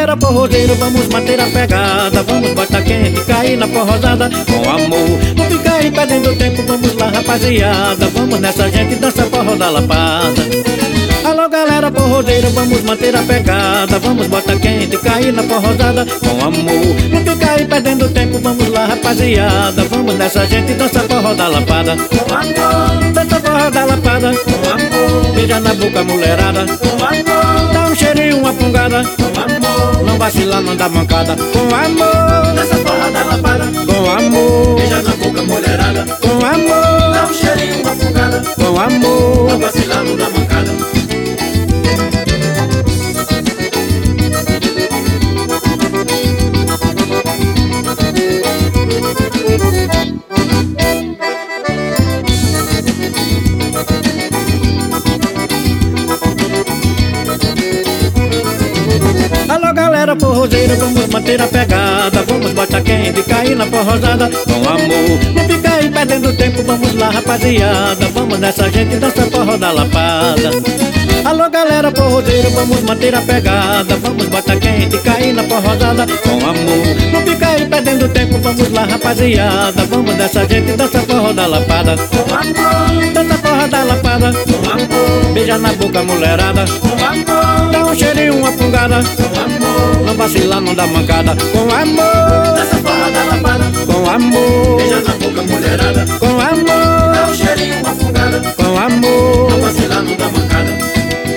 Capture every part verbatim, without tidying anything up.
galera forrozeiro, vamos manter a pegada, vamos botar quente, cair na forrosada com amor. Não fica aí perdendo tempo, vamos lá rapaziada, vamos nessa gente, dança forró da lapada. Alô galera forrozeiro, vamos manter a pegada, vamos botar quente, cair na forrosada com amor. Não fica aí perdendo tempo, vamos lá rapaziada, vamos nessa gente, dança forró da lapada com amor. Dança forró da lapada com amor. Beija na boca mulherada com amor. Dá um cheirinho, uma fungada com amor. Não vacila, não dá mancada com amor. Dança forró da lapada com amor. Beija na boca mulherada com amor. Dá um cheirinho, uma fungada com amor. Não vacila, não dá mancada. Alô galera forrozeira, vamos manter a pegada, vamos botar quente, cair na forrosada com amor. Não fica aí perdendo tempo, vamos lá rapaziada, vamos nessa gente, dança forró da lapada. Alô galera forrozeira, vamos manter a pegada, vamos botar quente, cair na forrosada com amor. Não fica aí perdendo tempo, vamos lá rapaziada, vamos nessa gente, dança forró da lapada com amor. Dança forró da lapada com amor. Beija na boca mulherada com amor. Dá um cheirinho, uma fungada com amor. Não vacila, não dá mancada com amor. Dança forró da lapada com amor. Beija na boca mulherada com amor. Dá um cheirinho, uma fungada com amor. Não vacila, não dá mancada.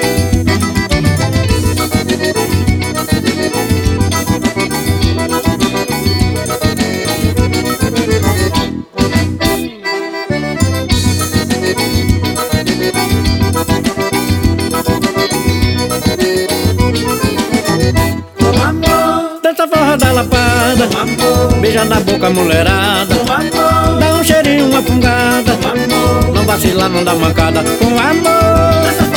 Dança forró da lapada com amor. Beija na boca mulherada com amor. Dá um cheirinho, uma fungada com amor. Não vacila, não dá mancada com amor.